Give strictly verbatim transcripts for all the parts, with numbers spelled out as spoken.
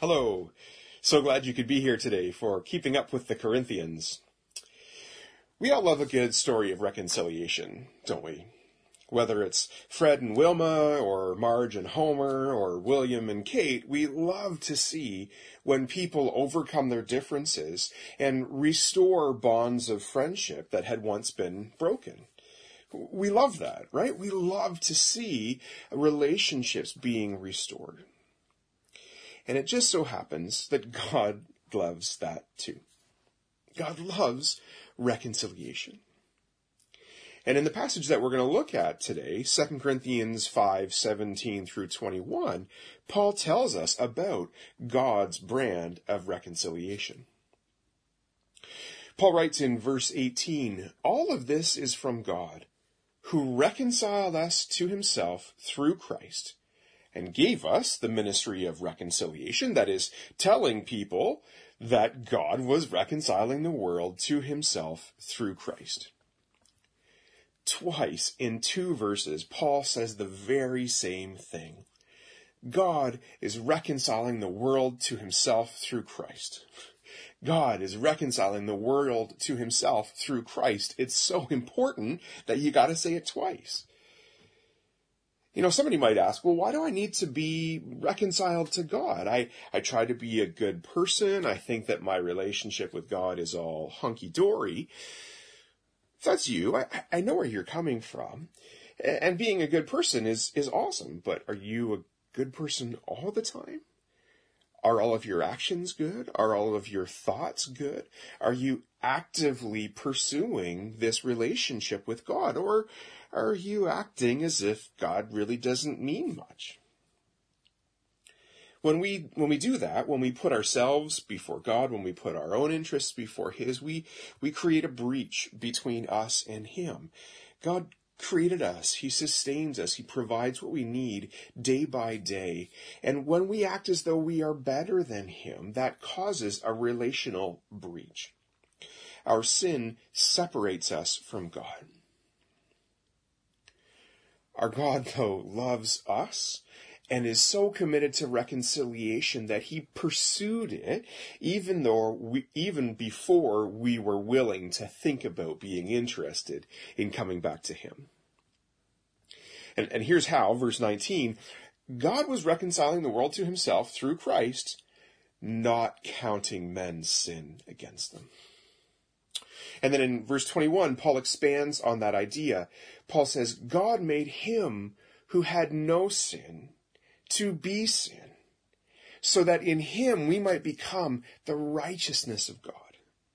Hello. So glad you could be here today for Keeping Up with the Corinthians. We all love a good story of reconciliation, don't we? Whether it's Fred and Wilma, or Marge and Homer, or William and Kate, we love to see when people overcome their differences and restore bonds of friendship that had once been broken. We love that, right? We love to see relationships being restored. And it just so happens that God loves that too. God loves reconciliation. And in the passage that we're going to look at today, Second Corinthians five, seventeen through twenty-one, Paul tells us about God's brand of reconciliation. Paul writes in verse eighteen, "All of this is from God, who reconciled us to himself through Christ, and gave us the ministry of reconciliation," that is, telling people that God was reconciling the world to himself through Christ. Twice in two verses, Paul says the very same thing. God is reconciling the world to himself through Christ. God is reconciling the world to himself through Christ. It's so important that you got to say it twice. You know, somebody might ask, well, why do I need to be reconciled to God? I, I try to be a good person. I think that my relationship with God is all hunky-dory. If that's you, I, I know where you're coming from. And being a good person is, is awesome, but are you a good person all the time? Are all of your actions good? Are all of your thoughts good? Are you actively pursuing this relationship with God? Or are you acting as if God really doesn't mean much? When we, when we do that, when we put ourselves before God, when we put our own interests before his, we, we create a breach between us and him. God created us. He sustains us. He provides what we need day by day. And when we act as though we are better than him, that causes a relational breach. Our sin separates us from God. Our God, though, loves us and is so committed to reconciliation that he pursued it even though we, even before we were willing to think about being interested in coming back to him. And, and here's how, verse nineteen, God was reconciling the world to himself through Christ, not counting men's sin against them. And then in verse twenty-one, Paul expands on that idea. Paul says, God made him who had no sin to be sin, so that in him we might become the righteousness of God.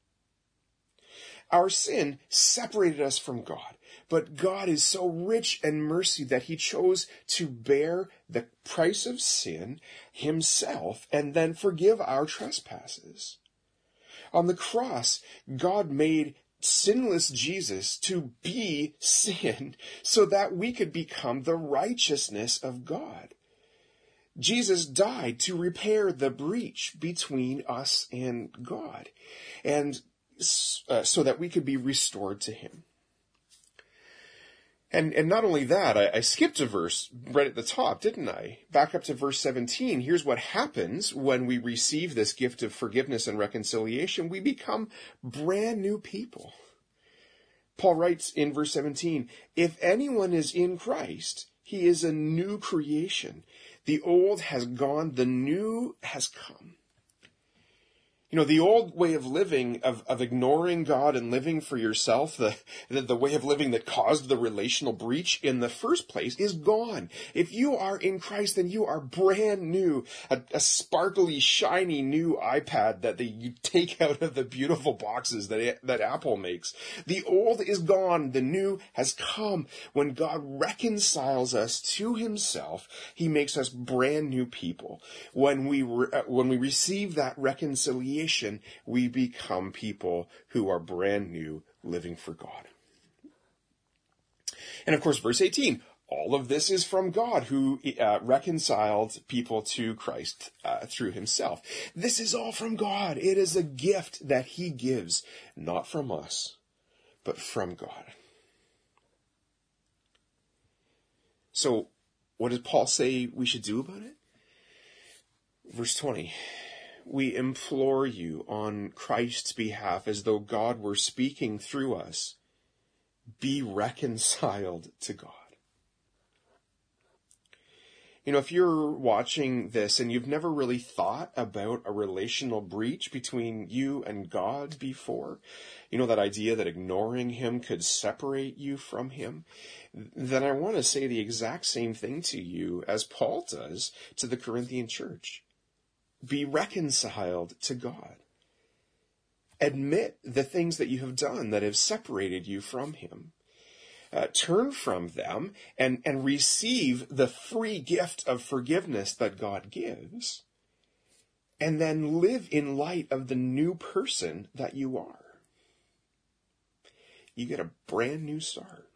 Our sin separated us from God, but God is so rich in mercy that he chose to bear the price of sin himself and then forgive our trespasses. On the cross, God made sinless Jesus to be sin so that we could become the righteousness of God. Jesus died to repair the breach between us and God, and uh, so that we could be restored to him. And and not only that, I, I skipped a verse right at the top, didn't I? Back up to verse seventeen. Here's what happens when we receive this gift of forgiveness and reconciliation. We become brand new people. Paul writes in verse seventeen, "If anyone is in Christ, he is a new creation. The old has gone, the new has come." You know, the old way of living, of, of ignoring God and living for yourself, the, the, the way of living that caused the relational breach in the first place is gone. If you are in Christ, then you are brand new, a, a sparkly, shiny new iPad that they, you take out of the beautiful boxes that, that Apple makes. The old is gone, the new has come. When God reconciles us to himself, he makes us brand new people. When we, re, when we receive that reconciliation, we become people who are brand new, living for God. And of course, verse eighteen, all of this is from God, who uh, reconciled people to Christ uh, through himself. This is all from God. It is a gift that he gives, not from us, but from God. So, what does Paul say we should do about it? Verse twenty, we implore you on Christ's behalf, as though God were speaking through us, be reconciled to God. You know, if you're watching this and you've never really thought about a relational breach between you and God before, you know, that idea that ignoring him could separate you from him, then I want to say the exact same thing to you as Paul does to the Corinthian church. Be reconciled to God. Admit the things that you have done that have separated you from him. Uh, turn from them and, and receive the free gift of forgiveness that God gives, and then live in light of the new person that you are. You get a brand new start.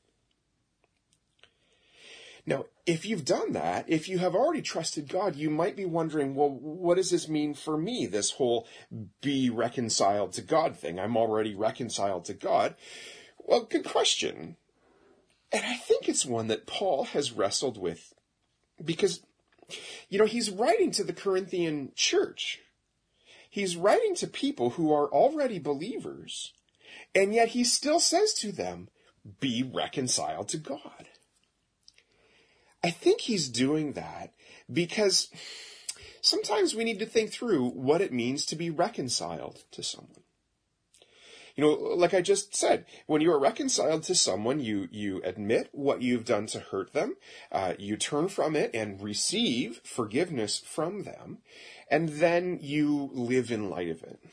Now, if you've done that, if you have already trusted God, you might be wondering, well, what does this mean for me, this whole be reconciled to God thing? I'm already reconciled to God. Well, good question. And I think it's one that Paul has wrestled with because, you know, he's writing to the Corinthian church. He's writing to people who are already believers, and yet he still says to them, be reconciled to God. I think he's doing that because sometimes we need to think through what it means to be reconciled to someone. You know, like I just said, when you are reconciled to someone, you, you admit what you've done to hurt them, uh, you turn from it and receive forgiveness from them, and then you live in light of it.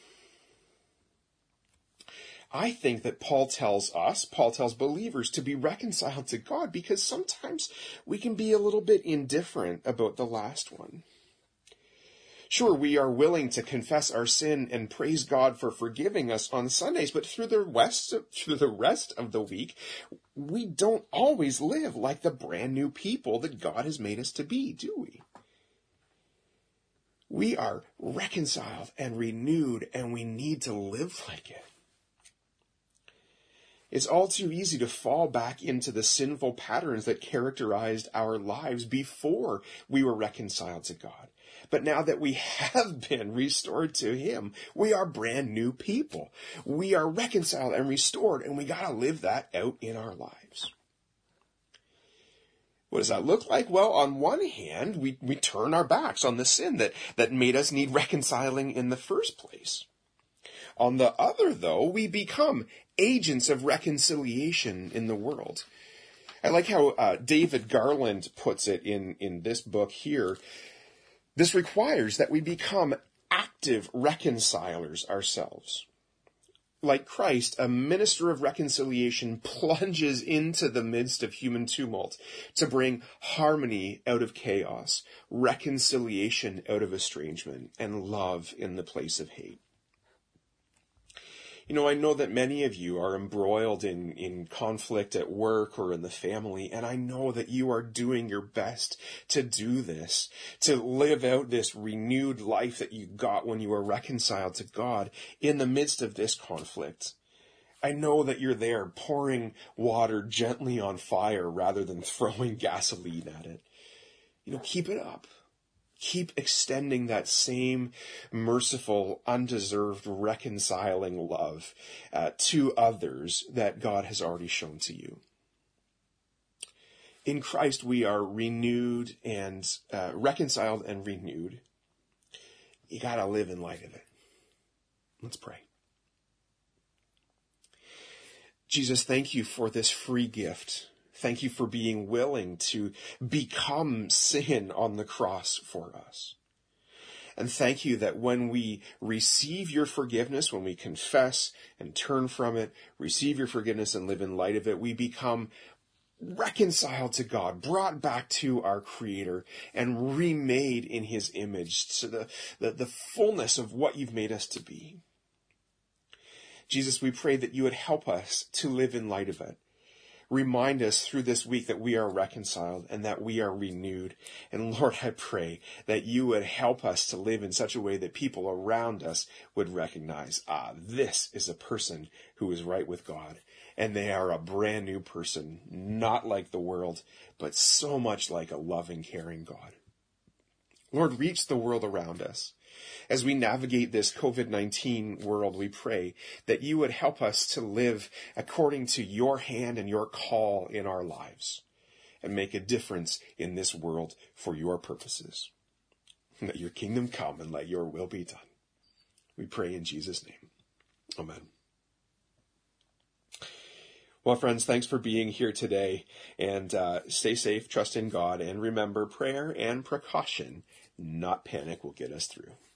I think that Paul tells us, Paul tells believers to be reconciled to God because sometimes we can be a little bit indifferent about the last one. Sure, we are willing to confess our sin and praise God for forgiving us on Sundays, but through the rest of, through the rest of the week, we don't always live like the brand new people that God has made us to be, do we? We are reconciled and renewed, and we need to live like it. It's all too easy to fall back into the sinful patterns that characterized our lives before we were reconciled to God. But now that we have been restored to him, we are brand new people. We are reconciled and restored, and we got to live that out in our lives. What does that look like? Well, on one hand, we, we turn our backs on the sin that, that made us need reconciling in the first place. On the other, though, we become agents of reconciliation in the world. I like how uh, David Garland puts it in, in this book here. This requires that we become active reconcilers ourselves. Like Christ, a minister of reconciliation plunges into the midst of human tumult to bring harmony out of chaos, reconciliation out of estrangement, and love in the place of hate. You know, I know that many of you are embroiled in, in conflict at work or in the family, and I know that you are doing your best to do this, to live out this renewed life that you got when you were reconciled to God in the midst of this conflict. I know that you're there pouring water gently on fire rather than throwing gasoline at it. You know, keep it up. Keep extending that same merciful, undeserved, reconciling love uh, to others that God has already shown to you. In Christ, we are renewed and uh, reconciled and renewed. You got to live in light of it. Let's pray. Jesus, thank you for this free gift. Thank you for being willing to become sin on the cross for us. And thank you that when we receive your forgiveness, when we confess and turn from it, receive your forgiveness and live in light of it, we become reconciled to God, brought back to our Creator, and remade in his image to the, the, the fullness of what you've made us to be. Jesus, we pray that you would help us to live in light of it. Remind us through this week that we are reconciled and that we are renewed. And Lord, I pray that you would help us to live in such a way that people around us would recognize, ah, this is a person who is right with God. And they are a brand new person, not like the world, but so much like a loving, caring God. Lord, reach the world around us. As we navigate this covid nineteen world, we pray that you would help us to live according to your hand and your call in our lives and make a difference in this world for your purposes. Let your kingdom come and let your will be done. We pray in Jesus' name. Amen. Well, friends, thanks for being here today, and uh, stay safe, trust in God, and remember, prayer and precaution, not panic, will get us through.